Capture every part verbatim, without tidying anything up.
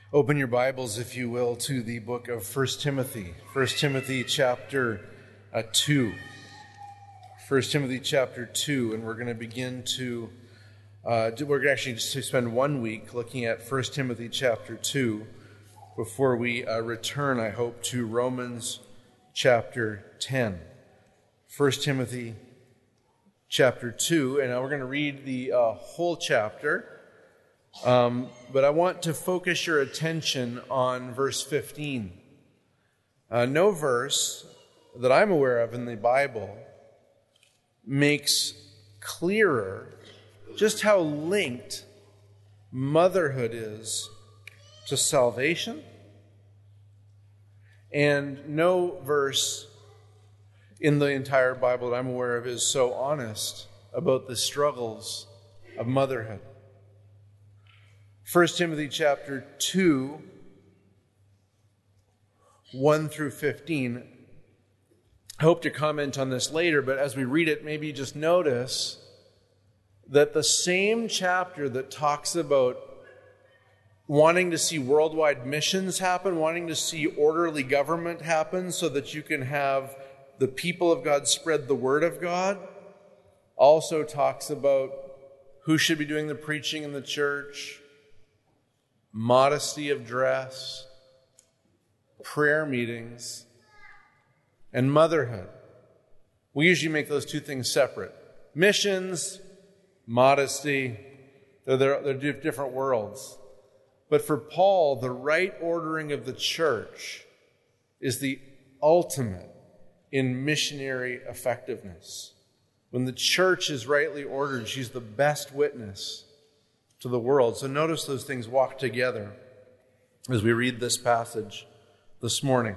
Open your Bibles, if you will, to the book of First Timothy. First Timothy chapter uh, two. First Timothy chapter two, and we're going to begin to, uh, we're going to actually just spend one week looking at First Timothy chapter two before we uh, return, I hope, to Romans chapter ten. First Timothy chapter two, and now we're going to read the uh, whole chapter. Um, but I want to focus your attention on verse fifteen. Uh, no verse that I'm aware of in the Bible makes clearer just how linked motherhood is to salvation. And no verse in the entire Bible that I'm aware of is so honest about the struggles of motherhood. First Timothy chapter two, one through fifteen. I hope to comment on this later, but as we read it, maybe just notice that the same chapter that talks about wanting to see worldwide missions happen, wanting to see orderly government happen so that you can have the people of God spread the word of God, also talks about who should be doing the preaching in the church, modesty of dress, prayer meetings, and motherhood. We usually make those two things separate. Missions, modesty, they're, they're, they're different worlds. But for Paul, the right ordering of the church is the ultimate in missionary effectiveness. When the church is rightly ordered, she's the best witness to the world. So notice those things walk together as we read this passage this morning.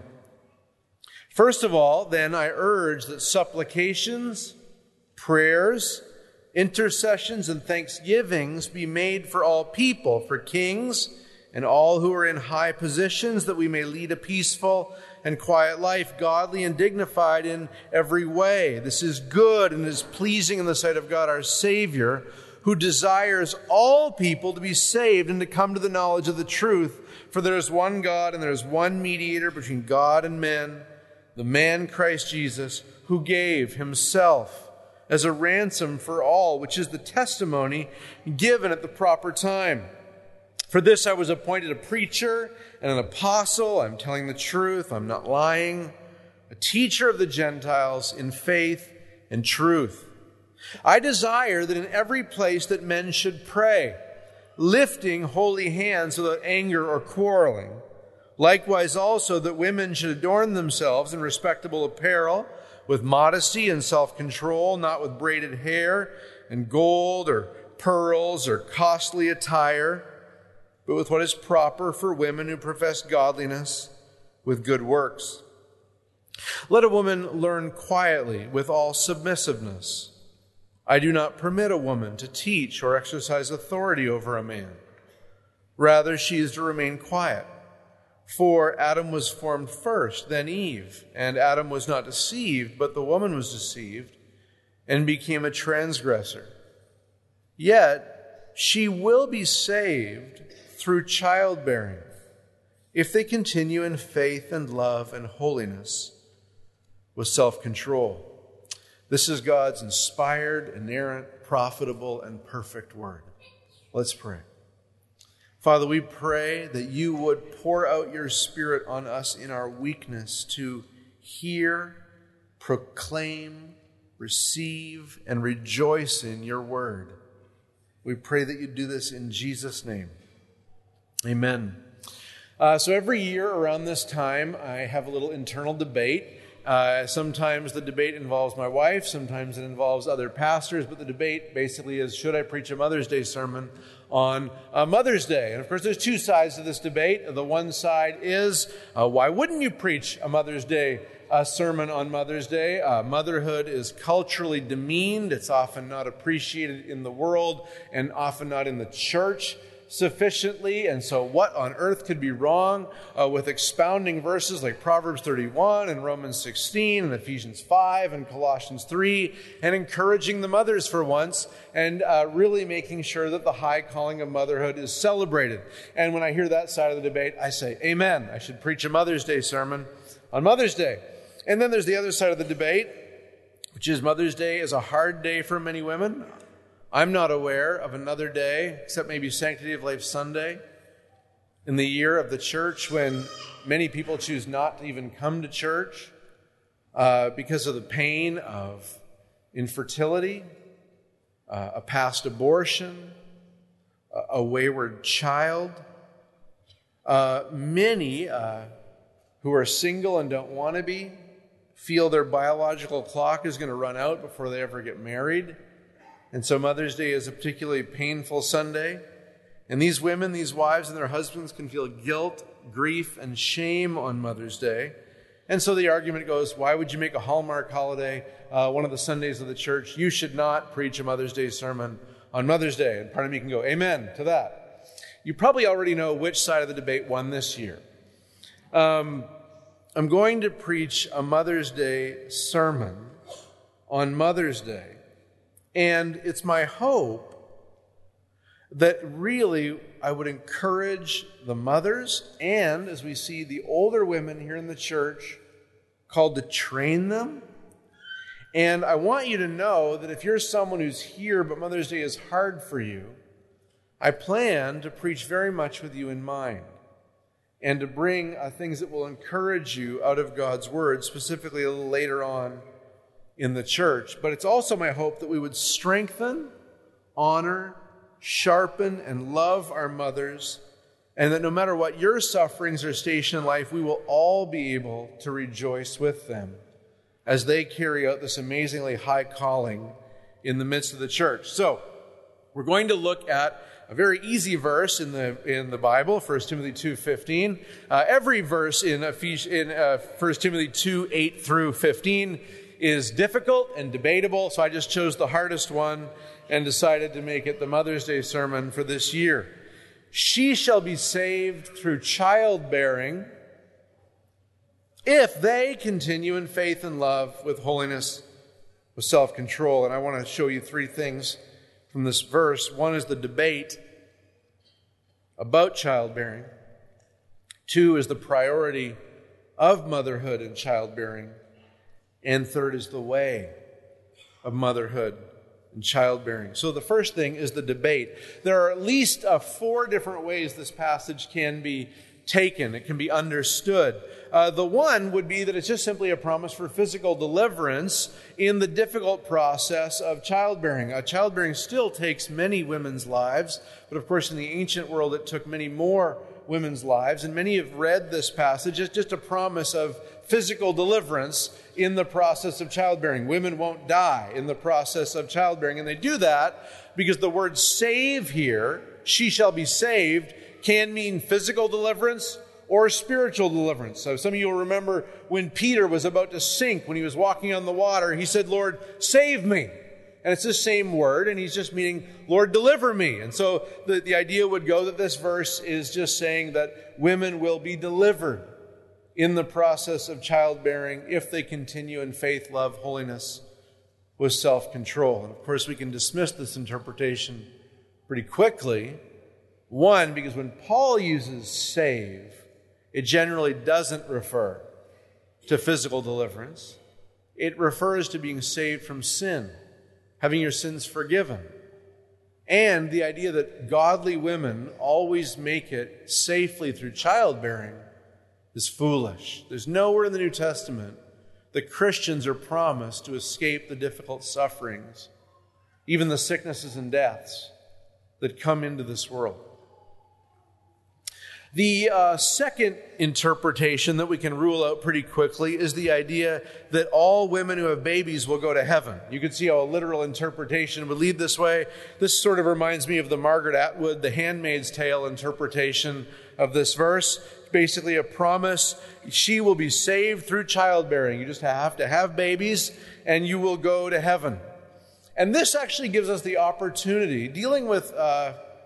First of all, then, I urge that supplications, prayers, intercessions, and thanksgivings be made for all people, for kings and all who are in high positions, that we may lead a peaceful and quiet life, godly and dignified in every way. This is good and is pleasing in the sight of God our Savior, who desires all people to be saved and to come to the knowledge of the truth. For there is one God and there is one mediator between God and men, the man Christ Jesus, who gave himself as a ransom for all, which is the testimony given at the proper time. For this I was appointed a preacher and an apostle. I'm telling the truth, I'm not lying. A teacher of the Gentiles in faith and truth. I desire that in every place that men should pray, lifting holy hands without anger or quarreling. Likewise also that women should adorn themselves in respectable apparel, with modesty and self-control, not with braided hair and gold or pearls or costly attire, but with what is proper for women who profess godliness with good works. Let a woman learn quietly with all submissiveness. I do not permit a woman to teach or exercise authority over a man. Rather, she is to remain quiet. For Adam was formed first, then Eve. And Adam was not deceived, but the woman was deceived and became a transgressor. Yet she will be saved through childbearing, if they continue in faith and love and holiness with self-control. This is God's inspired, inerrant, profitable, and perfect word. Let's pray. Father, we pray that you would pour out your Spirit on us in our weakness to hear, proclaim, receive, and rejoice in your word. We pray that you do this in Jesus' name. Amen. Uh, so every year around this time, I have a little internal debate. Uh, sometimes the debate involves my wife, sometimes it involves other pastors, but the debate basically is, should I preach a Mother's Day sermon on uh, Mother's Day? And of course, there's two sides to this debate. The one side is, uh, why wouldn't you preach a Mother's Day uh, sermon on Mother's Day? Uh, motherhood is culturally demeaned. It's often not appreciated in the world and often not in the church. sufficiently, and so what on earth could be wrong uh, with expounding verses like Proverbs thirty-one and Romans sixteen and Ephesians five and Colossians three, and encouraging the mothers for once, and uh, really making sure that the high calling of motherhood is celebrated. And when I hear that side of the debate, I say, amen. I should preach a Mother's Day sermon on Mother's Day. And then there's the other side of the debate, which is Mother's Day is a hard day for many women. I'm not aware of another day, except maybe Sanctity of Life Sunday, in the year of the church when many people choose not to even come to church uh, because of the pain of infertility, uh, a past abortion, a, a wayward child. Uh, many uh, who are single and don't want to be feel their biological clock is going to run out before they ever get married. And so Mother's Day is a particularly painful Sunday. And these women, these wives and their husbands can feel guilt, grief, and shame on Mother's Day. And so the argument goes, why would you make a Hallmark holiday uh, one of the Sundays of the church? You should not preach a Mother's Day sermon on Mother's Day. And part of me can go, amen to that. You probably already know which side of the debate won this year. Um, I'm going to preach a Mother's Day sermon on Mother's Day. And it's my hope that really I would encourage the mothers and, as we see, the older women here in the church called to train them. And I want you to know that if you're someone who's here but Mother's Day is hard for you, I plan to preach very much with you in mind and to bring uh, things that will encourage you out of God's Word, specifically a little later on in the church. But it's also my hope that we would strengthen, honor, sharpen, and love our mothers, and that no matter what your sufferings or station in life, we will all be able to rejoice with them as they carry out this amazingly high calling in the midst of the church. So, we're going to look at a very easy verse in the in the Bible, First Timothy two fifteen. Uh, every verse in, Ephes- in uh, First Timothy two eight through fifteen is difficult and debatable, so I just chose the hardest one and decided to make it the Mother's Day sermon for this year. She shall be saved through childbearing if they continue in faith and love with holiness, with self-control. And I want to show you three things from this verse. One is the debate about childbearing. Two is the priority of motherhood and childbearing. And third is the way of motherhood and childbearing. So the first thing is the debate. There are at least uh, four different ways this passage can be taken. It can be understood. Uh, the one would be that it's just simply a promise for physical deliverance in the difficult process of childbearing. Uh, childbearing still takes many women's lives, but of course in the ancient world it took many more women's lives, and many have read this passage as just a promise of physical deliverance in the process of childbearing. Women won't die in the process of childbearing, and they do that because the word save here, she shall be saved, can mean physical deliverance or spiritual deliverance. So some of you will remember when Peter was about to sink, when he was walking on the water, he said, Lord, save me. And it's the same word, and he's just meaning, Lord, deliver me. And so the, the idea would go that this verse is just saying that women will be delivered in the process of childbearing if they continue in faith, love, holiness, with self-control. And of course, we can dismiss this interpretation pretty quickly. One, because when Paul uses save, it generally doesn't refer to physical deliverance. It refers to being saved from sin, having your sins forgiven. And the idea that godly women always make it safely through childbearing is foolish. There's nowhere in the New Testament that Christians are promised to escape the difficult sufferings, even the sicknesses and deaths that come into this world. The uh, second interpretation that we can rule out pretty quickly is the idea that all women who have babies will go to heaven. You can see how a literal interpretation would lead this way. This sort of reminds me of the Margaret Atwood, The Handmaid's Tale interpretation of this verse. It's basically a promise. She will be saved through childbearing. You just have to have babies and you will go to heaven. And this actually gives us the opportunity, dealing with uh,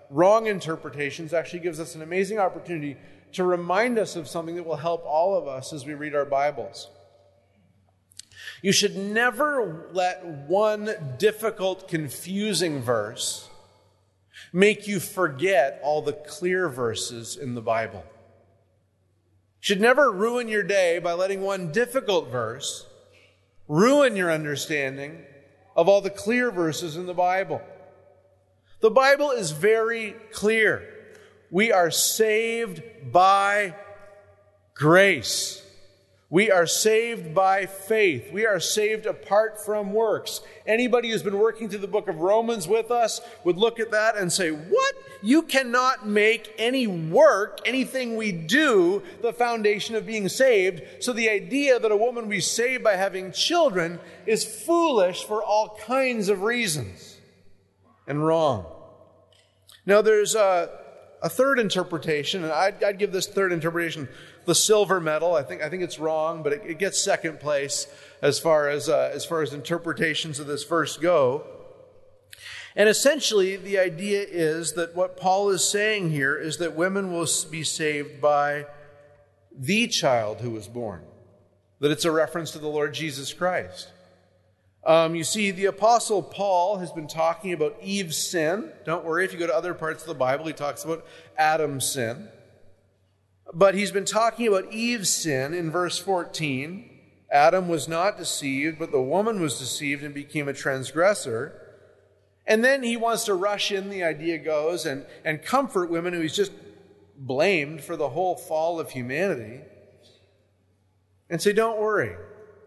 wrong interpretations actually gives us an amazing opportunity to remind us of something that will help all of us as we read our Bibles. You should never let one difficult, confusing verse make you forget all the clear verses in the Bible. You should never ruin your day by letting one difficult verse ruin your understanding of all the clear verses in the Bible. The Bible is very clear. We are saved by grace. We are saved by faith. We are saved apart from works. Anybody who's been working through the book of Romans with us would look at that and say, what? You cannot make any work, anything we do, the foundation of being saved. So the idea that a woman will be saved by having children is foolish for all kinds of reasons and wrong. Now there's a, a third interpretation, and I'd, I'd give this third interpretation the silver medal. I think I think it's wrong, but it, it gets second place as far as uh, as far as interpretations of this verse go. And essentially, the idea is that what Paul is saying here is that women will be saved by the child who was born. That it's a reference to the Lord Jesus Christ. Um, you see, the Apostle Paul has been talking about Eve's sin. Don't worry, if you go to other parts of the Bible, he talks about Adam's sin. But he's been talking about Eve's sin in verse fourteen. Adam was not deceived, but the woman was deceived and became a transgressor. And then he wants to rush in, the idea goes, and, and comfort women who he's just blamed for the whole fall of humanity. And say, don't worry.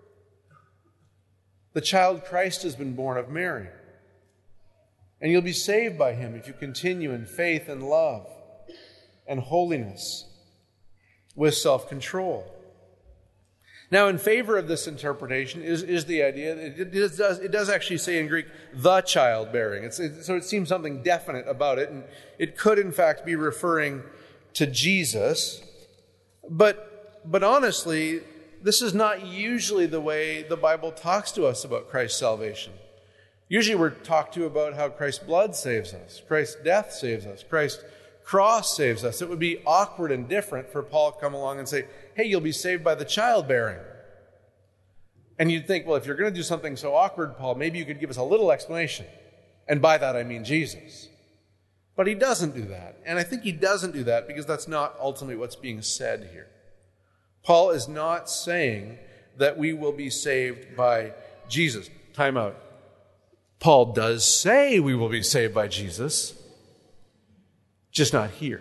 The child Christ has been born of Mary. And you'll be saved by him if you continue in faith and love and holiness with self-control. Now, in favor of this interpretation is, is the idea that it, it, does, it does actually say in Greek, the childbearing. It's, it, so it seems something definite about it, and it could, in fact, be referring to Jesus. But, but honestly, this is not usually the way the Bible talks to us about Christ's salvation. Usually we're talked to about how Christ's blood saves us, Christ's death saves us, Christ's cross saves us. It would be awkward and different for Paul to come along and say, hey, you'll be saved by the childbearing. And you'd think, well, if you're going to do something so awkward, Paul, maybe you could give us a little explanation. And by that I mean Jesus. But he doesn't do that. And I think he doesn't do that because that's not ultimately what's being said here. Paul is not saying that we will be saved by Jesus. Time out. Paul does say we will be saved by Jesus, just not here.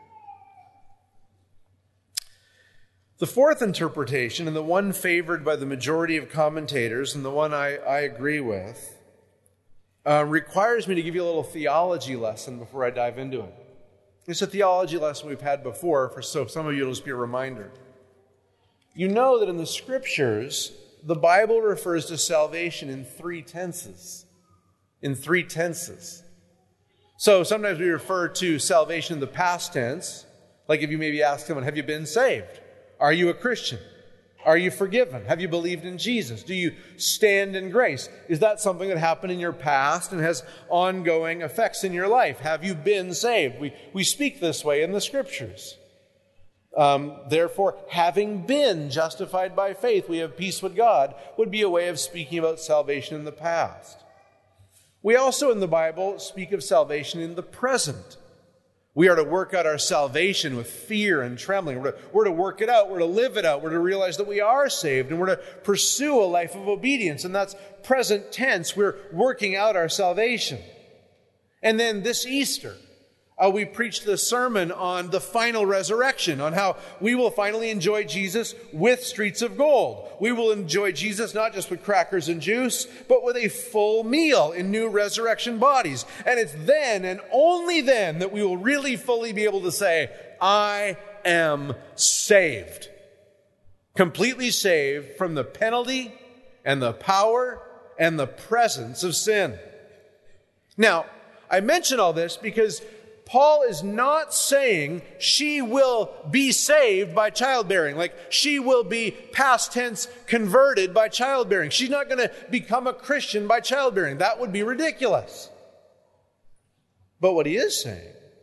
The fourth interpretation, and the one favored by the majority of commentators, and the one I, I agree with, uh, requires me to give you a little theology lesson before I dive into it. It's a theology lesson we've had before, for so some of you it'll just be a reminder. You know that in the Scriptures, the Bible refers to salvation in three tenses. In three tenses. So sometimes we refer to salvation in the past tense, like if you maybe ask someone, have you been saved? Are you a Christian? Are you forgiven? Have you believed in Jesus? Do you stand in grace? Is that something that happened in your past and has ongoing effects in your life? Have you been saved? We, we speak this way in the Scriptures. Um, therefore, having been justified by faith, we have peace with God, would be a way of speaking about salvation in the past. We also in the Bible speak of salvation in the present. We are to work out our salvation with fear and trembling. We're to, we're to work it out. We're to live it out. We're to realize that we are saved, and we're to pursue a life of obedience. And that's present tense. We're working out our salvation. And then this Easter, Uh, we preached the sermon on the final resurrection, on how we will finally enjoy Jesus with streets of gold. We will enjoy Jesus not just with crackers and juice, but with a full meal in new resurrection bodies. And it's then and only then that we will really fully be able to say, I am saved. Completely saved from the penalty and the power and the presence of sin. Now, I mention all this because Paul is not saying she will be saved by childbearing, like she will be past tense converted by childbearing. She's not going to become a Christian by childbearing. That would be ridiculous. But what he is saying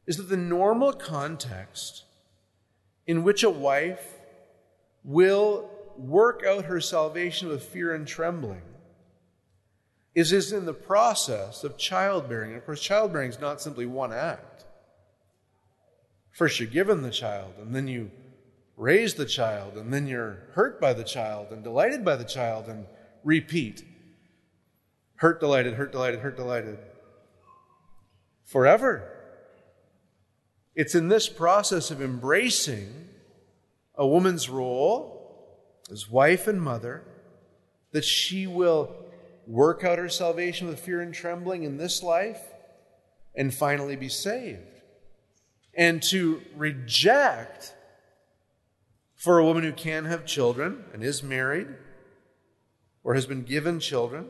is that the normal context in which a wife will work out her salvation with fear and trembling is, is in the process of childbearing. And of course, childbearing is not simply one act. First you're given the child, and then you raise the child, and then you're hurt by the child, and delighted by the child, and repeat. Hurt, delighted, hurt, delighted, hurt, delighted. Forever. It's in this process of embracing a woman's role as wife and mother that she will work out her salvation with fear and trembling in this life and finally be saved. And to reject for a woman who can have children and is married or has been given children,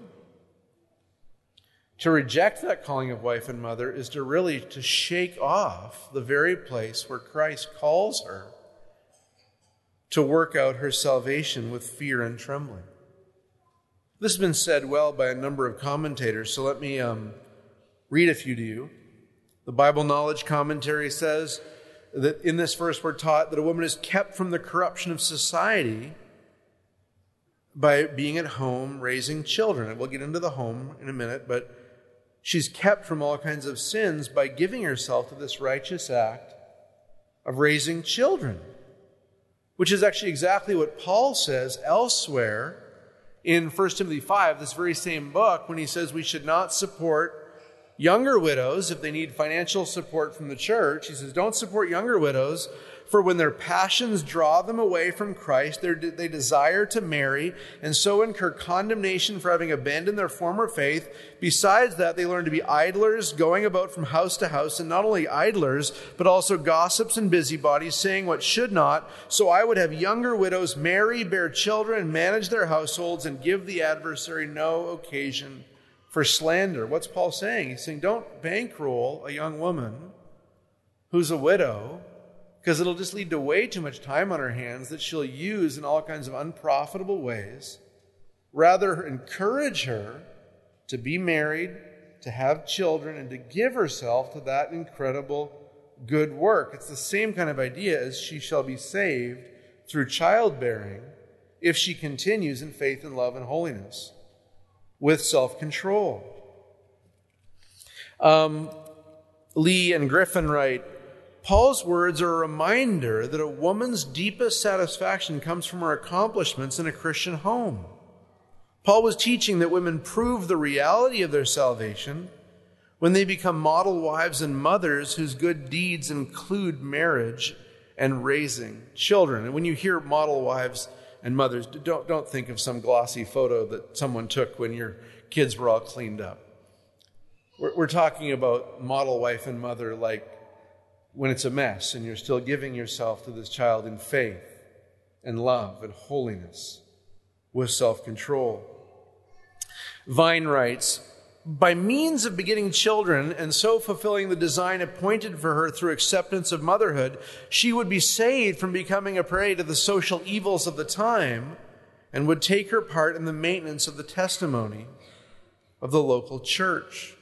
to reject that calling of wife and mother is to really to shake off the very place where Christ calls her to work out her salvation with fear and trembling. This has been said well by a number of commentators, so let me um, read a few to you. The Bible Knowledge Commentary says that in this verse we're taught that a woman is kept from the corruption of society by being at home raising children. And we'll get into the home in a minute, but she's kept from all kinds of sins by giving herself to this righteous act of raising children, which is actually exactly what Paul says elsewhere in First Timothy five, this very same book, when he says we should not support younger widows if they need financial support from the church. He says, don't support younger widows, for when their passions draw them away from Christ, they desire to marry, and so incur condemnation for having abandoned their former faith. Besides that, they learn to be idlers, going about from house to house, and not only idlers, but also gossips and busybodies, saying what should not. So I would have younger widows marry, bear children, manage their households, and give the adversary no occasion for slander. What's Paul saying? He's saying, don't bankroll a young woman who's a widow, because it'll just lead to way too much time on her hands that she'll use in all kinds of unprofitable ways. Rather, encourage her to be married, to have children, and to give herself to that incredible good work. It's the same kind of idea as she shall be saved through childbearing if she continues in faith and love and holiness with self-control. Um, Lee and Griffin write, Paul's words are a reminder that a woman's deepest satisfaction comes from her accomplishments in a Christian home. Paul was teaching that women prove the reality of their salvation when they become model wives and mothers whose good deeds include marriage and raising children. And when you hear model wives and mothers, don't, don't think of some glossy photo that someone took when your kids were all cleaned up. We're, we're talking about model wife and mother like when it's a mess and you're still giving yourself to this child in faith and love and holiness with self-control. Vine writes, by means of begetting children and so fulfilling the design appointed for her through acceptance of motherhood, she would be saved from becoming a prey to the social evils of the time and would take her part in the maintenance of the testimony of the local church.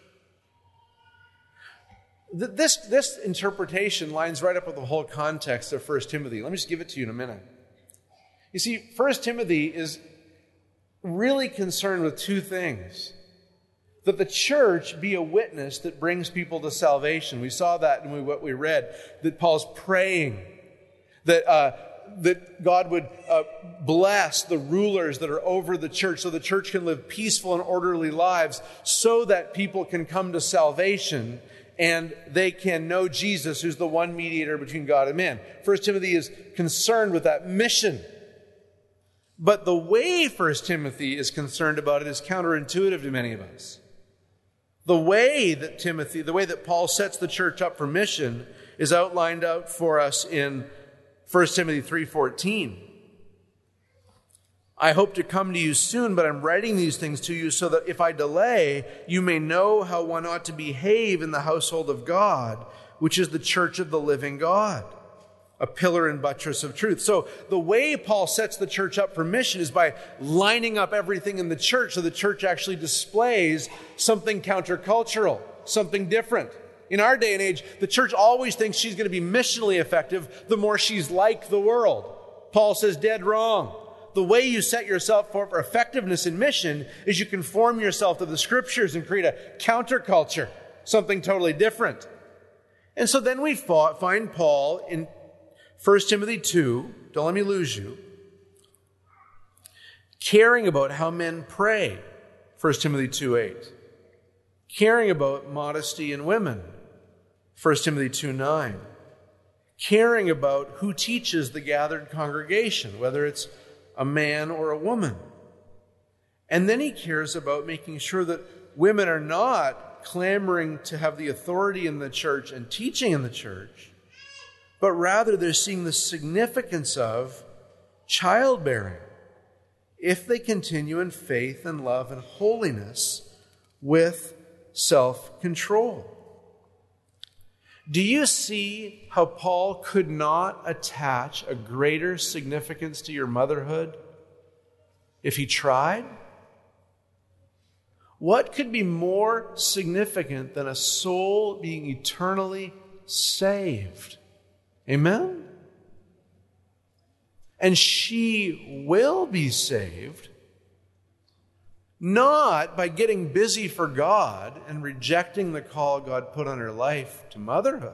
This, this interpretation lines right up with the whole context of First Timothy. Let me just give it to you in a minute. You see, First Timothy is really concerned with two things. That the church be a witness that brings people to salvation. We saw that in what we read, that Paul's praying that uh, that God would uh, bless the rulers that are over the church so the church can live peaceful and orderly lives so that people can come to salvation and they can know Jesus, who's the one mediator between God and man. First Timothy is concerned with that mission. But the way First Timothy is concerned about it is counterintuitive to many of us. The way that Timothy, the way that Paul sets the church up for mission is outlined out for us in First Timothy three fourteen. I hope to come to you soon, but I'm writing these things to you so that if I delay, you may know how one ought to behave in the household of God, which is the church of the living God, a pillar and buttress of truth. So the way Paul sets the church up for mission is by lining up everything in the church so the church actually displays something countercultural, something different. In our day and age, the church always thinks she's going to be missionally effective the more she's like the world. Paul says, dead wrong. The way you set yourself for effectiveness in mission is you conform yourself to the Scriptures and create a counterculture, something totally different. And so then we find Paul in First Timothy two, don't let me lose you, caring about how men pray, First Timothy two eight. Caring about modesty in women, First Timothy two nine. Caring about who teaches the gathered congregation, whether it's a man or a woman. And then he cares about making sure that women are not clamoring to have the authority in the church and teaching in the church, but rather they're seeing the significance of childbearing if they continue in faith and love and holiness with self-control. Do you see how Paul could not attach a greater significance to your motherhood if he tried? What could be more significant than a soul being eternally saved? Amen? And she will be saved, not by getting busy for God and rejecting the call God put on her life to motherhood,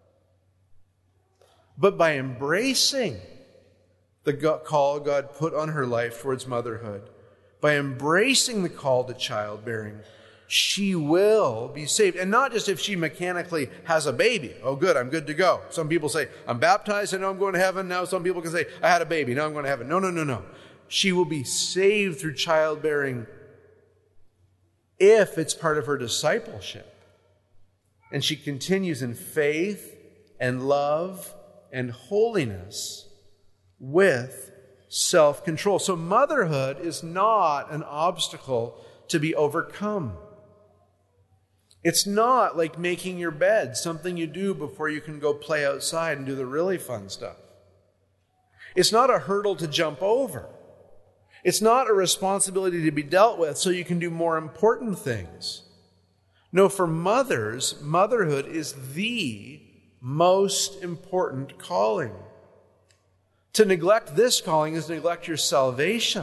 but by embracing the call God put on her life towards motherhood. By embracing the call to childbearing, she will be saved. And not just if she mechanically has a baby. Oh, good, I'm good to go. Some people say, I'm baptized, I know I'm going to heaven. Now some people can say, I had a baby, now I'm going to heaven. No, no, no, no. She will be saved through childbearing if it's part of her discipleship. And she continues in faith and love and holiness with self-control. So motherhood is not an obstacle to be overcome. It's not like making your bed, something you do before you can go play outside and do the really fun stuff. It's not a hurdle to jump over. It's not a responsibility to be dealt with so you can do more important things. No, for mothers, motherhood is the most important calling. To neglect this calling is to neglect your salvation.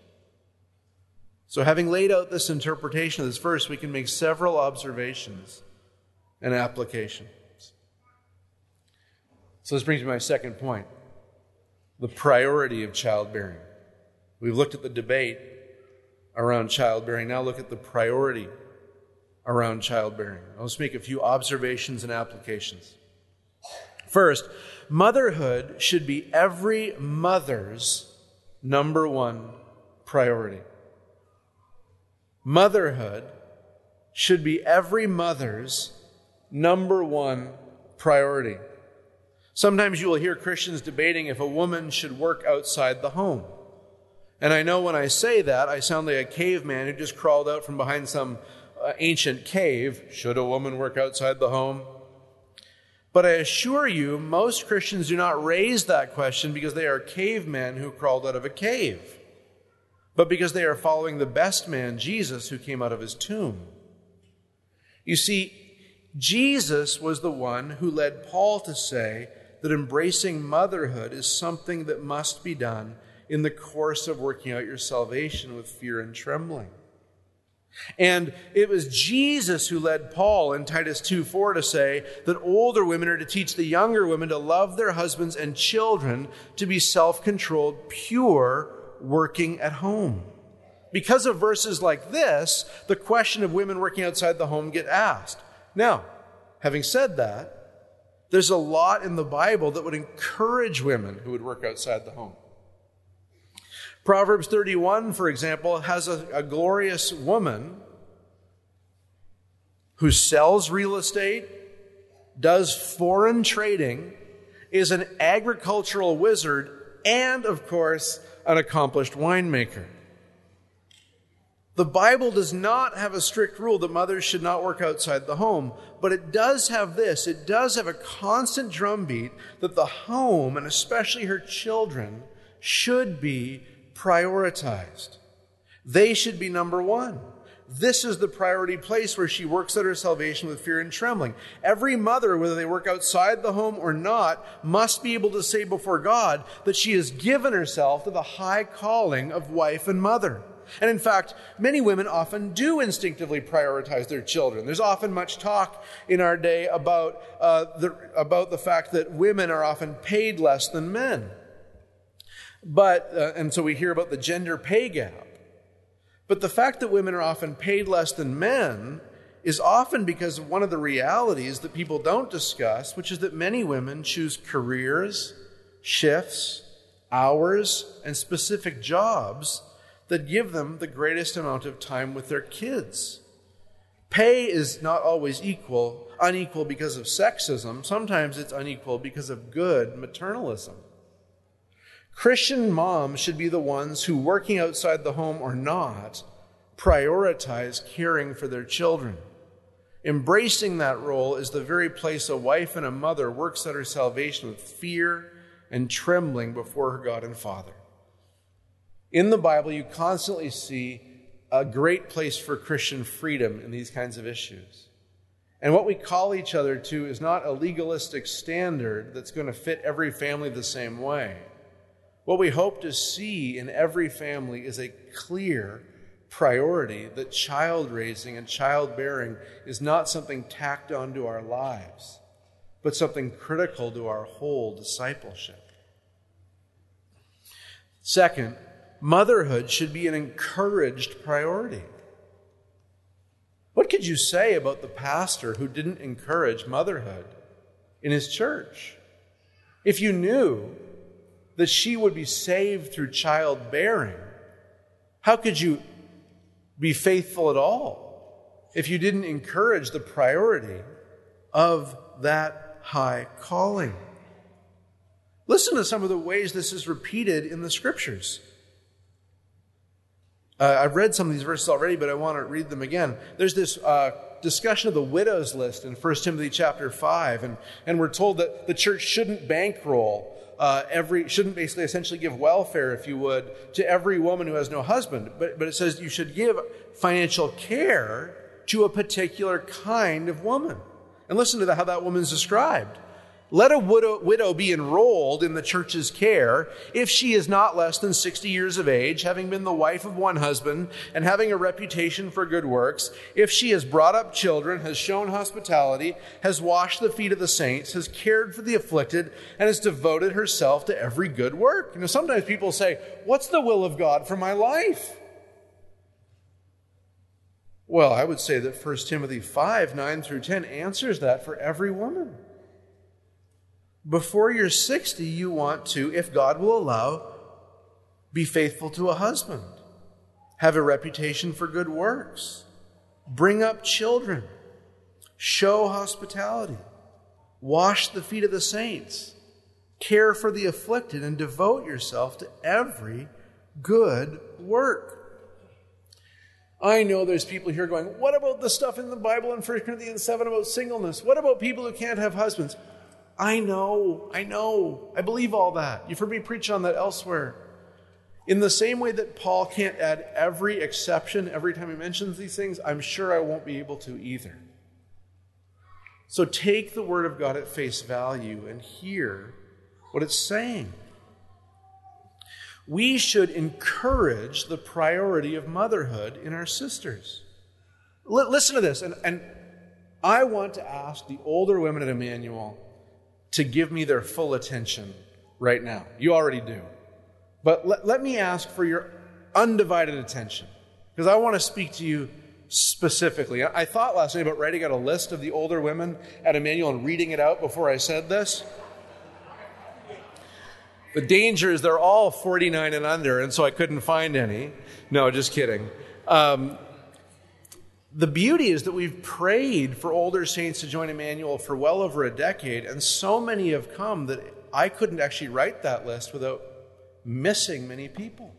So having laid out this interpretation of this verse, we can make several observations and applications. So this brings me to my second point, the priority of childbearing. We've looked at the debate around childbearing. Now look at the priority around childbearing. Let's make a few observations and applications. First, motherhood should be every mother's number one priority. Motherhood should be every mother's number one priority. Sometimes you will hear Christians debating if a woman should work outside the home. And I know when I say that, I sound like a caveman who just crawled out from behind some uh, ancient cave. Should a woman work outside the home? But I assure you, most Christians do not raise that question because they are cavemen who crawled out of a cave, but because they are following the best man, Jesus, who came out of his tomb. You see, Jesus was the one who led Paul to say that embracing motherhood is something that must be done in the course of working out your salvation with fear and trembling. And it was Jesus who led Paul in Titus two four to say that older women are to teach the younger women to love their husbands and children, to be self-controlled, pure, working at home. Because of verses like this, the question of women working outside the home get asked. Now, having said that, there's a lot in the Bible that would encourage women who would work outside the home. Proverbs thirty-one, for example, has a, a glorious woman who sells real estate, does foreign trading, is an agricultural wizard, and, of course, an accomplished winemaker. The Bible does not have a strict rule that mothers should not work outside the home, but it does have this. It does have a constant drumbeat that the home, and especially her children, should be prioritized. They should be number one. this is the priority place where she works out her salvation with fear and trembling. Every mother, whether they work outside the home or not, must be able to say before God that she has given herself to the high calling of wife and mother. And in fact, many women often do instinctively prioritize their children. There's often much talk in our day about, uh, the, about the fact that women are often paid less than men. But, uh, and so we hear about the gender pay gap. But the fact that women are often paid less than men is often because of one of the realities that people don't discuss, which is that many women choose careers, shifts, hours, and specific jobs that give them the greatest amount of time with their kids. Pay is not always equal, unequal because of sexism. Sometimes it's unequal because of good maternalism. Christian moms should be the ones who, working outside the home or not, prioritize caring for their children. Embracing that role is the very place a wife and a mother works out her salvation with fear and trembling before her God and Father. In the Bible, you constantly see a great place for Christian freedom in these kinds of issues. And what we call each other to is not a legalistic standard that's going to fit every family the same way. What we hope to see in every family is a clear priority that child raising and childbearing is not something tacked onto our lives, but something critical to our whole discipleship. Second, motherhood should be an encouraged priority. What could you say about the pastor who didn't encourage motherhood in his church? If you knew that she would be saved through childbearing, how could you be faithful at all if you didn't encourage the priority of that high calling? Listen to some of the ways this is repeated in the Scriptures. Uh, I've read some of these verses already, but I want to read them again. There's this uh, discussion of the widows list in First Timothy chapter five, and, and we're told that the church shouldn't bankroll Uh, every shouldn't basically essentially give welfare, if you would, to every woman who has no husband. But, but it says you should give financial care to a particular kind of woman. And listen to the, how that woman's described. Let a widow, widow be enrolled in the church's care if she is not less than sixty years of age, having been the wife of one husband and having a reputation for good works, if she has brought up children, has shown hospitality, has washed the feet of the saints, has cared for the afflicted, and has devoted herself to every good work. You know, sometimes people say, what's the will of God for my life? Well, I would say that First Timothy five, nine through ten answers that for every woman. Before you're sixty, you want to, if God will allow, be faithful to a husband, have a reputation for good works, bring up children, show hospitality, wash the feet of the saints, care for the afflicted, and devote yourself to every good work. I know there's people here going, what about the stuff in the Bible in First Corinthians seven about singleness? What about people who can't have husbands? I know, I know. I believe all that. You've heard me preach on that elsewhere. In the same way that Paul can't add every exception every time he mentions these things, I'm sure I won't be able to either. So take the Word of God at face value and hear what it's saying. We should encourage the priority of motherhood in our sisters. L- listen to this, and, and I want to ask the older women at Emmanuel to give me their full attention right now. You already do. But let, let me ask for your undivided attention, because I want to speak to you specifically. I, I thought last night about writing out a list of the older women at Emmanuel and reading it out before I said this. The danger is they're all forty-nine and under, and so I couldn't find any. No, just kidding. Um, The beauty is that we've prayed for older saints to join Emmanuel for well over a decade, and so many have come that I couldn't actually write that list without missing many people.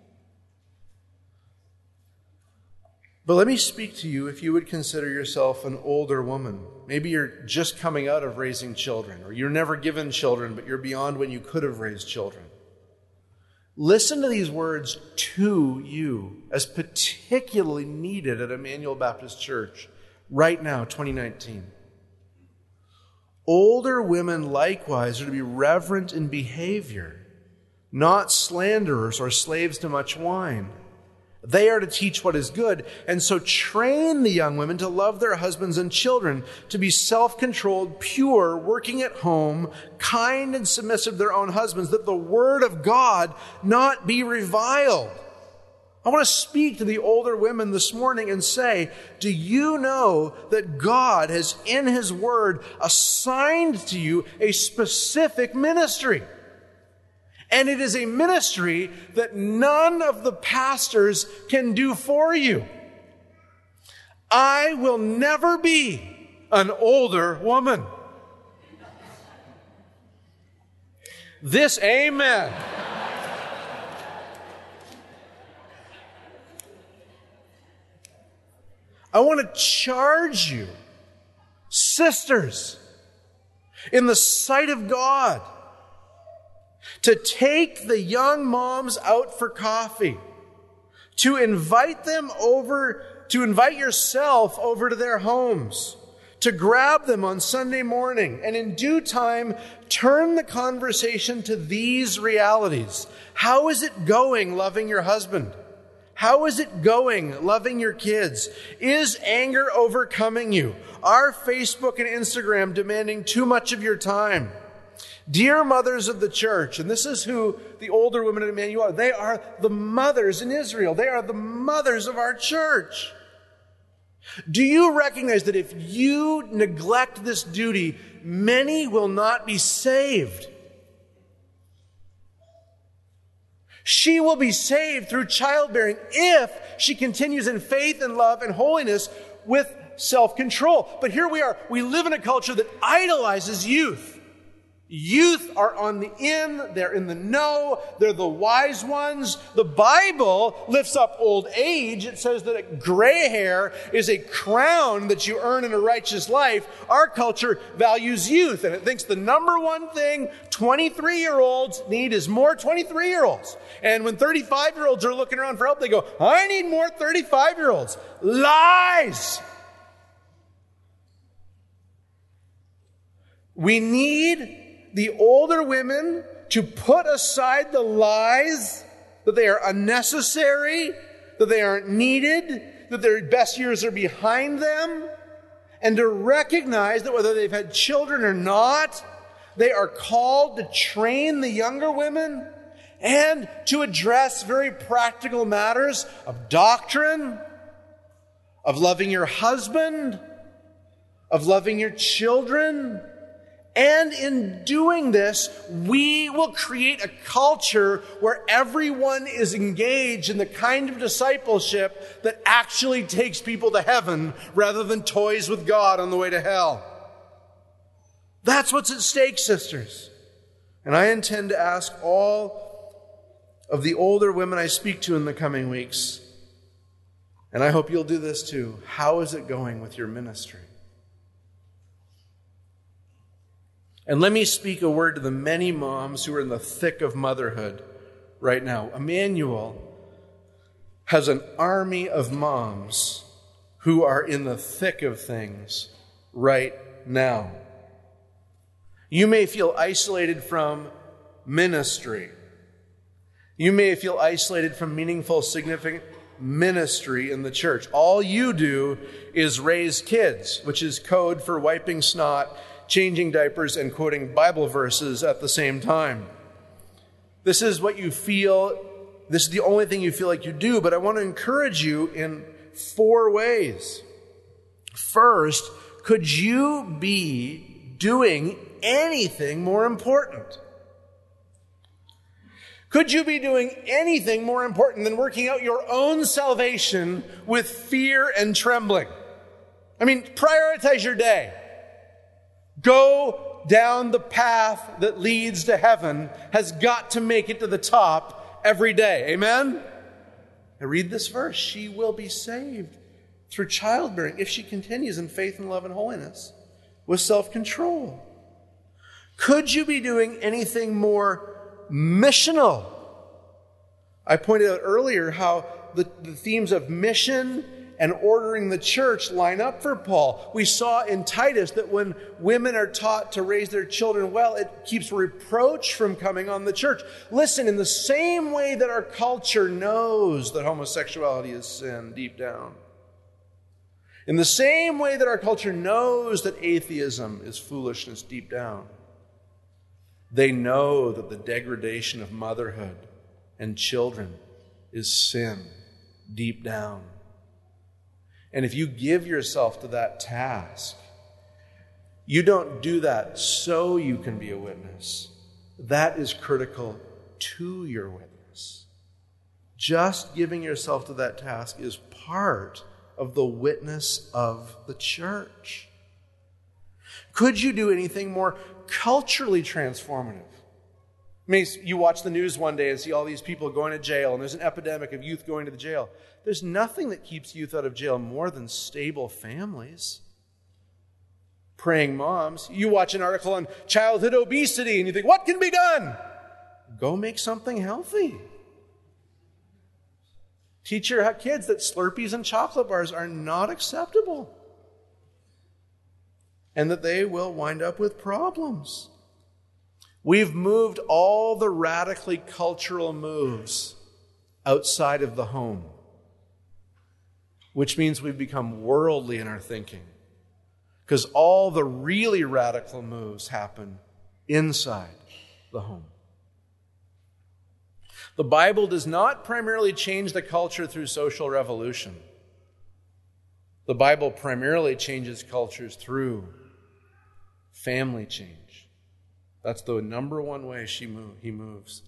But let me speak to you if you would consider yourself an older woman. Maybe you're just coming out of raising children, or you're never given children, but you're beyond when you could have raised children. Listen to these words to you as particularly needed at Emmanuel Baptist Church right now, twenty nineteen. Older women likewise are to be reverent in behavior, not slanderers or slaves to much wine. They are to teach what is good, and so train the young women to love their husbands and children, to be self-controlled, pure, working at home, kind and submissive to their own husbands, that the word of God not be reviled. I want to speak to the older women this morning and say, do you know that God has in his word assigned to you a specific ministry? And it is a ministry that none of the pastors can do for you. I will never be an older woman. This, amen. I want to charge you, sisters, in the sight of God, to take the young moms out for coffee, to invite them over, to invite yourself over to their homes, to grab them on Sunday morning, and in due time, turn the conversation to these realities. How is it going loving your husband? How is it going loving your kids? Is anger overcoming you? Are Facebook and Instagram demanding too much of your time? Dear mothers of the church, and this is who the older women at Emmanuel are, they are the mothers in Israel. They are the mothers of our church. Do you recognize that if you neglect this duty, many will not be saved? She will be saved through childbearing if she continues in faith and love and holiness with self-control. But here we are. We live in a culture that idolizes youth. Youth are on the in, they're in the know, they're the wise ones. The Bible lifts up old age. It says that gray hair is a crown that you earn in a righteous life. Our culture values youth, and it thinks the number one thing twenty-three-year-olds need is more twenty-three-year-olds. And when thirty-five-year-olds are looking around for help, they go, I need more thirty-five-year-olds. Lies! We need the older women to put aside the lies that they are unnecessary, that they aren't needed, that their best years are behind them, and to recognize that whether they've had children or not, they are called to train the younger women and to address very practical matters of doctrine, of loving your husband, of loving your children. And in doing this, we will create a culture where everyone is engaged in the kind of discipleship that actually takes people to heaven rather than toys with God on the way to hell. That's what's at stake, sisters. And I intend to ask all of the older women I speak to in the coming weeks, and I hope you'll do this too, how is it going with your ministry? And let me speak a word to the many moms who are in the thick of motherhood right now. Emmanuel has an army of moms who are in the thick of things right now. You may feel isolated from ministry. You may feel isolated from meaningful, significant ministry in the church. All you do is raise kids, which is code for wiping snot, changing diapers, and quoting Bible verses at the same time. This is what you feel, this is the only thing you feel like you do, but I want to encourage you in four ways. First, could you be doing anything more important? Could you be doing anything more important than working out your own salvation with fear and trembling? I mean, prioritize your day. Go down the path that leads to heaven has got to make it to the top every day. Amen? I read this verse. She will be saved through childbearing if she continues in faith and love and holiness with self-control. Could you be doing anything more missional I pointed out earlier how the, the themes of mission and ordering the church line up for Paul. We saw in Titus that when women are taught to raise their children well, it keeps reproach from coming on the church. Listen, in the same way that our culture knows that homosexuality is sin deep down, in the same way that our culture knows that atheism is foolishness deep down, they know that the degradation of motherhood and children is sin deep down. And if you give yourself to that task, you don't do that so you can be a witness. That is critical to your witness. Just giving yourself to that task is part of the witness of the church. Could you do anything more culturally transformative? I mean, you watch the news one day and see all these people going to jail, and there's an epidemic of youth going to the jail. There's nothing that keeps youth out of jail more than stable families. Praying moms. You watch an article on childhood obesity and you think, what can be done? Go make something healthy. Teach your kids that Slurpees and chocolate bars are not acceptable, and that they will wind up with problems. We've moved all the radically cultural moves outside of the home, which means we've become worldly in our thinking, because all the really radical moves happen inside the home. The Bible does not primarily change the culture through social revolution. The Bible primarily changes cultures through family change. That's the number one way she move, he moves.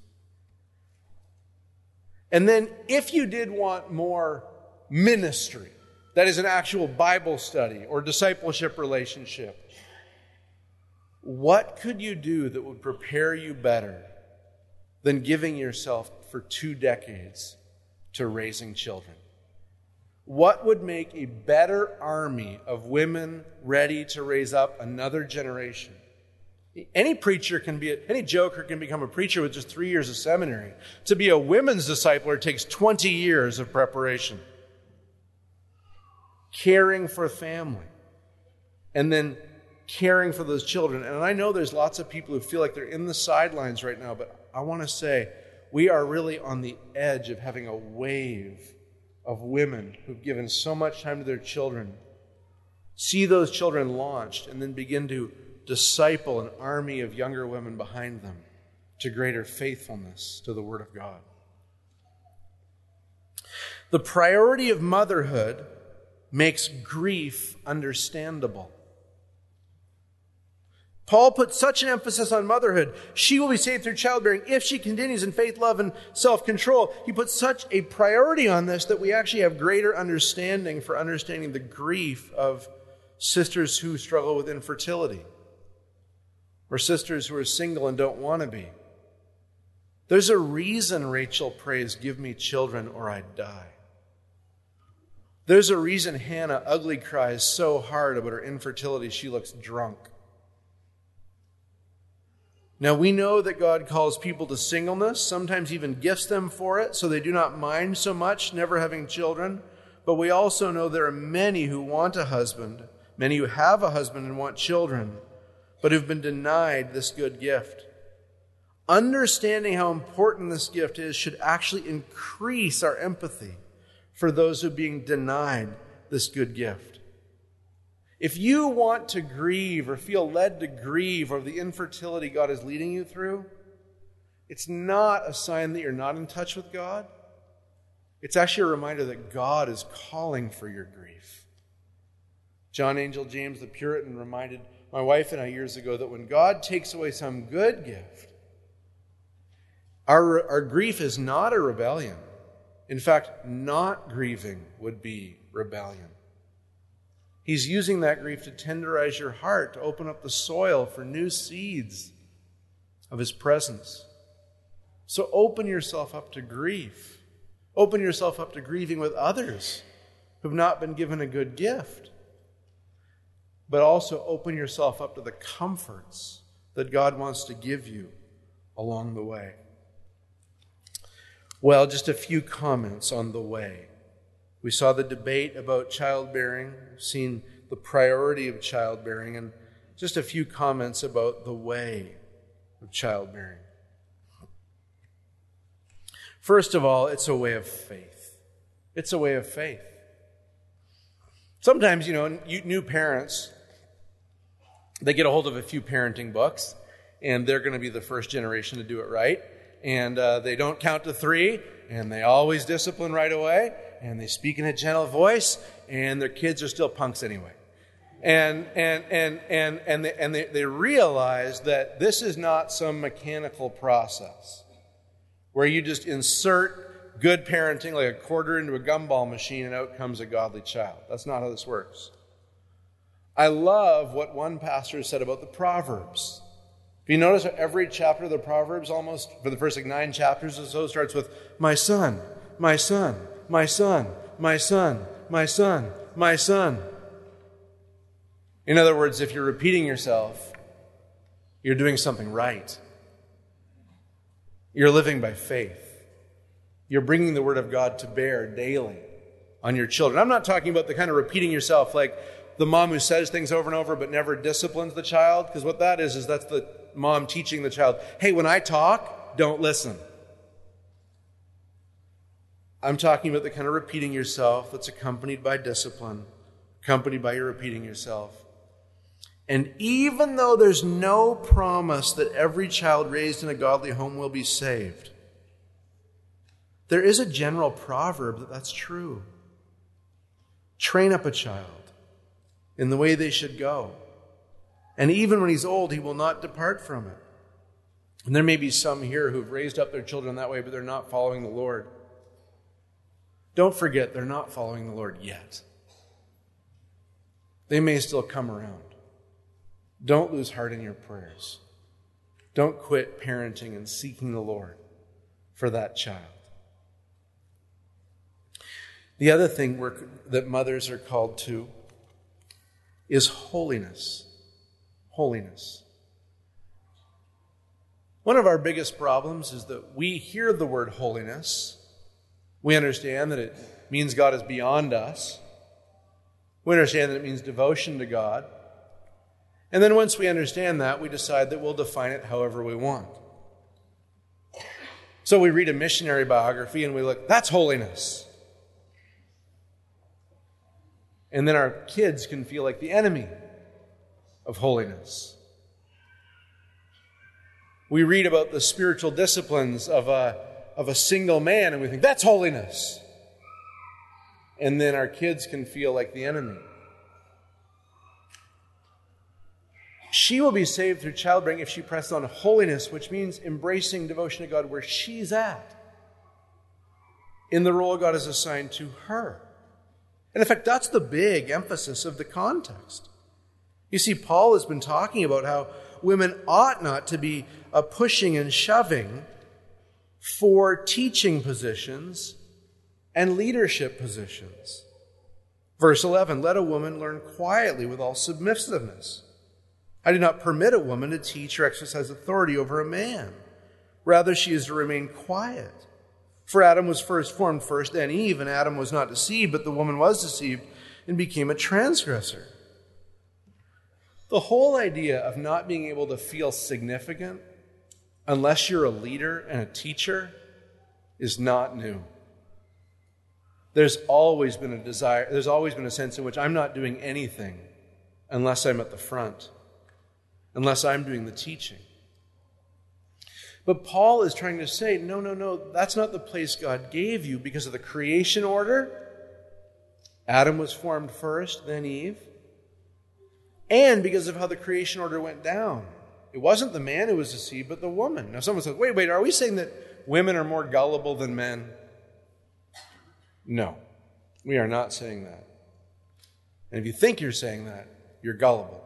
And then if you did want more ministry, that is an actual Bible study or discipleship relationship, what could you do that would prepare you better than giving yourself for two decades to raising children? What would make a better army of women ready to raise up another generation? Any preacher can be, a, any joker can become a preacher with just three years of seminary. To be a women's discipler takes twenty years of preparation. Caring for family. And then caring for those children. And I know there's lots of people who feel like they're in the sidelines right now, but I want to say we are really on the edge of having a wave of women who've given so much time to their children. See those children launched and then begin to disciple an army of younger women behind them to greater faithfulness to the Word of God. The priority of motherhood makes grief understandable. Paul put such an emphasis on motherhood. She will be saved through childbearing if she continues in faith, love, and self-control. He put such a priority on this that we actually have greater understanding for understanding the grief of sisters who struggle with infertility, or sisters who are single and don't want to be. There's a reason Rachel prays, "Give me children or I die." There's a reason Hannah ugly cries so hard about her infertility she looks drunk. Now we know that God calls people to singleness, sometimes even gifts them for it, so they do not mind so much never having children. But we also know there are many who want a husband, many who have a husband and want children, but who've been denied this good gift. Understanding how important this gift is should actually increase our empathy for those who are being denied this good gift. If you want to grieve or feel led to grieve over the infertility God is leading you through, it's not a sign that you're not in touch with God. It's actually a reminder that God is calling for your grief. John Angel James, the Puritan, reminded my wife and I years ago that when God takes away some good gift, our, our grief is not a rebellion. In fact, not grieving would be rebellion. He's using that grief to tenderize your heart, to open up the soil for new seeds of His presence. So open yourself up to grief. Open yourself up to grieving with others who've not been given a good gift. But also open yourself up to the comforts that God wants to give you along the way. Well, just a few comments on the way. We saw the debate about childbearing, seen the priority of childbearing, and just a few comments about the way of childbearing. First of all, it's a way of faith. It's a way of faith. Sometimes, you know, new parents, they get a hold of a few parenting books, and they're going to be the first generation to do it right. And uh, they don't count to three, and they always discipline right away, and they speak in a gentle voice, and their kids are still punks anyway. And and and and and they, and they, they realize that this is not some mechanical process where you just insert good parenting like a quarter into a gumball machine and out comes a godly child. That's not how this works. I love what one pastor said about the Proverbs. If you notice, every chapter of the Proverbs, almost for the first like nine chapters or so, starts with, my son, my son, my son, my son, my son, my son. In other words, if you're repeating yourself, you're doing something right. You're living by faith. You're bringing the Word of God to bear daily on your children. I'm not talking about the kind of repeating yourself like the mom who says things over and over but never disciplines the child, because what that is, is that's the mom teaching the child, hey, when I talk, don't listen. I'm talking about the kind of repeating yourself that's accompanied by discipline, accompanied by your repeating yourself. And even though there's no promise that every child raised in a godly home will be saved, there is a general proverb that that's true. Train up a child in the way they should go. And even when he's old, he will not depart from it. And there may be some here who've raised up their children that way, but they're not following the Lord. Don't forget, they're not following the Lord yet. They may still come around. Don't lose heart in your prayers. Don't quit parenting and seeking the Lord for that child. The other thing we're, that mothers are called to is holiness. Holiness. One of our biggest problems is that we hear the word holiness. We understand that it means God is beyond us. We understand that it means devotion to God. And then once we understand that, we decide that we'll define it however we want. So we read a missionary biography and we look, that's holiness. And then our kids can feel like the enemy of holiness. We read about the spiritual disciplines of a, of a single man and we think, that's holiness. And then our kids can feel like the enemy. She will be saved through childbearing if she presses on holiness, which means embracing devotion to God where she's at, in the role God has assigned to her. And in fact, that's the big emphasis of the context. You see, Paul has been talking about how women ought not to be uh, pushing and shoving for teaching positions and leadership positions. Verse eleven, let a woman learn quietly with all submissiveness. I do not permit a woman to teach or exercise authority over a man. Rather, she is to remain quiet. For Adam was first formed first, then Eve, and Adam was not deceived, but the woman was deceived and became a transgressor. The whole idea of not being able to feel significant unless you're a leader and a teacher is not new. There's always been a desire, there's always been a sense in which I'm not doing anything unless I'm at the front, unless I'm doing the teaching. But Paul is trying to say, no, no, no, that's not the place God gave you because of the creation order. Adam was formed first, then Eve. And because of how the creation order went down. It wasn't the man who was deceived, but the woman. Now someone says, wait, wait, are we saying that women are more gullible than men? No, we are not saying that. And if you think you're saying that, you're gullible.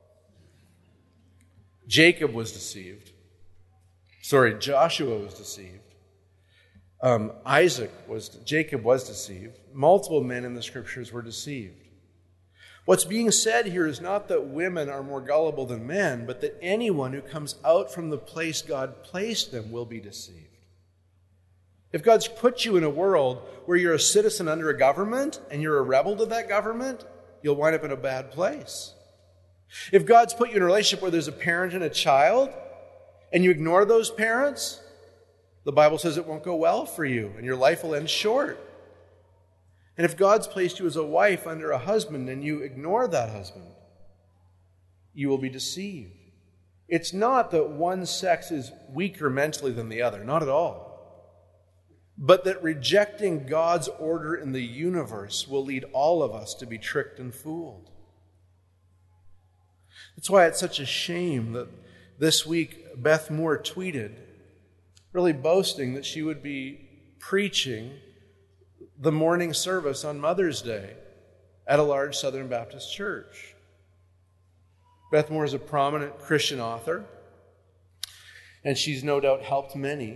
Jacob was deceived. Sorry, Joshua was deceived. Um, Isaac was, Jacob was deceived. Multiple men in the scriptures were deceived. What's being said here is not that women are more gullible than men, but that anyone who comes out from the place God placed them will be deceived. If God's put you in a world where you're a citizen under a government and you're a rebel to that government, you'll wind up in a bad place. If God's put you in a relationship where there's a parent and a child and you ignore those parents, the Bible says it won't go well for you and your life will end short. And if God's placed you as a wife under a husband and you ignore that husband, you will be deceived. It's not that one sex is weaker mentally than the other, not at all. But that rejecting God's order in the universe will lead all of us to be tricked and fooled. That's why it's such a shame that this week Beth Moore tweeted, really boasting that she would be preaching the morning service on Mother's Day at a large Southern Baptist church. Beth Moore is a prominent Christian author, and she's no doubt helped many.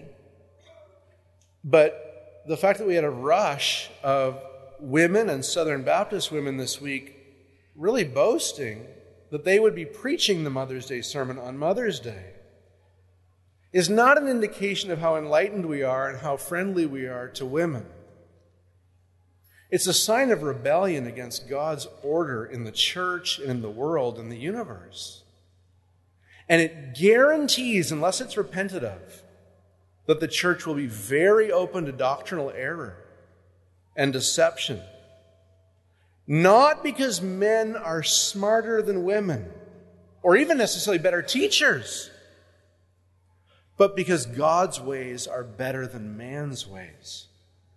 But the fact that we had a rush of women and Southern Baptist women this week really boasting that they would be preaching the Mother's Day sermon on Mother's Day is not an indication of how enlightened we are and how friendly we are to women. It's a sign of rebellion against God's order in the church and in the world and the universe. And it guarantees, unless it's repented of, that the church will be very open to doctrinal error and deception. Not because men are smarter than women, or even necessarily better teachers, but because God's ways are better than man's ways.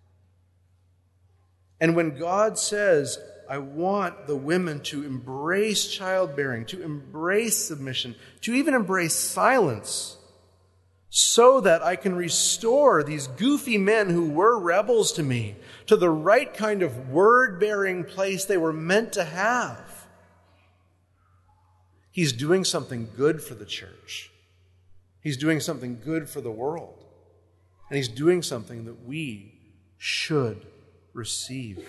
And when God says, I want the women to embrace childbearing, to embrace submission, to even embrace silence, so that I can restore these goofy men who were rebels to me to the right kind of word-bearing place they were meant to have. He's doing something good for the church. He's doing something good for the world. And he's doing something that we should receive.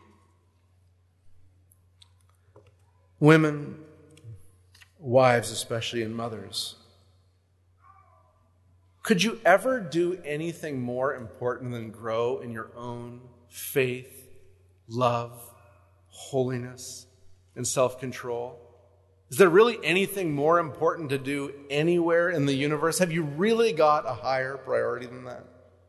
Women, wives especially, and mothers, could you ever do anything more important than grow in your own faith, love, holiness, and self-control? Is there really anything more important to do anywhere in the universe? Have you really got a higher priority than that?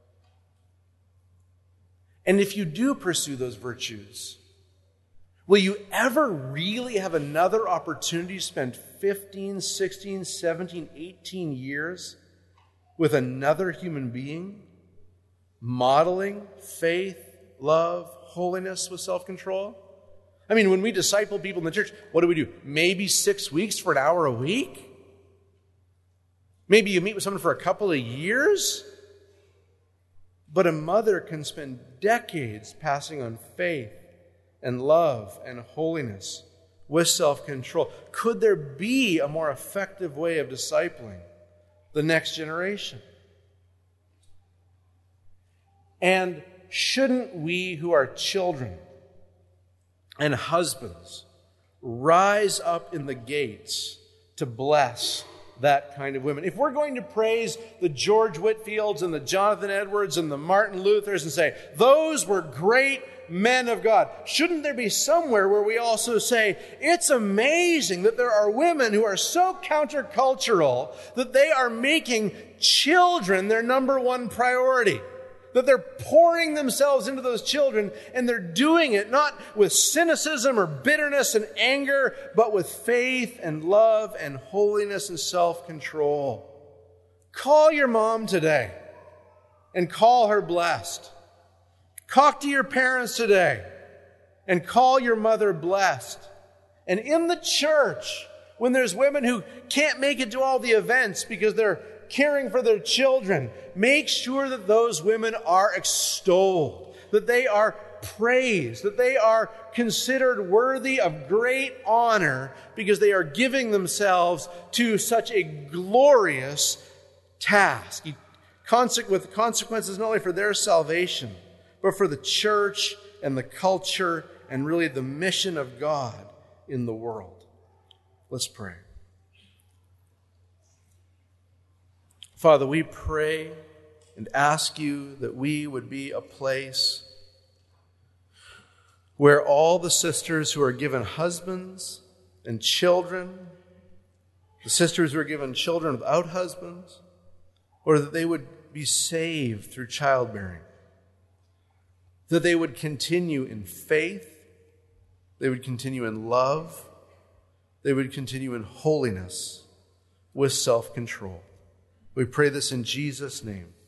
And if you do pursue those virtues, will you ever really have another opportunity to spend fifteen, sixteen, seventeen, eighteen years with another human being, modeling faith, love, holiness with self-control? I mean, when we disciple people in the church, what do we do? Maybe six weeks for an hour a week? Maybe you meet with someone for a couple of years? But a mother can spend decades passing on faith and love and holiness with self-control. Could there be a more effective way of discipling the next generation? And shouldn't we who are children and husbands rise up in the gates to bless that kind of women? If we're going to praise the George Whitfields and the Jonathan Edwards and the Martin Luthers and say, those were great men of God, shouldn't there be somewhere where we also say, it's amazing that there are women who are so countercultural that they are making children their number one priority? That they're pouring themselves into those children, and they're doing it not with cynicism or bitterness and anger, but with faith and love and holiness and self-control. Call your mom today and call her blessed. Talk to your parents today and call your mother blessed. And in the church, when there's women who can't make it to all the events because they're caring for their children, make sure that those women are extolled, that they are praised, that they are considered worthy of great honor because they are giving themselves to such a glorious task, with consequences not only for their salvation, but for the church and the culture and really the mission of God in the world. Let's pray. Father, we pray and ask you that we would be a place where all the sisters who are given husbands and children, the sisters who are given children without husbands, or that they would be saved through childbearing, that they would continue in faith, they would continue in love, they would continue in holiness with self-control. We pray this in Jesus' name.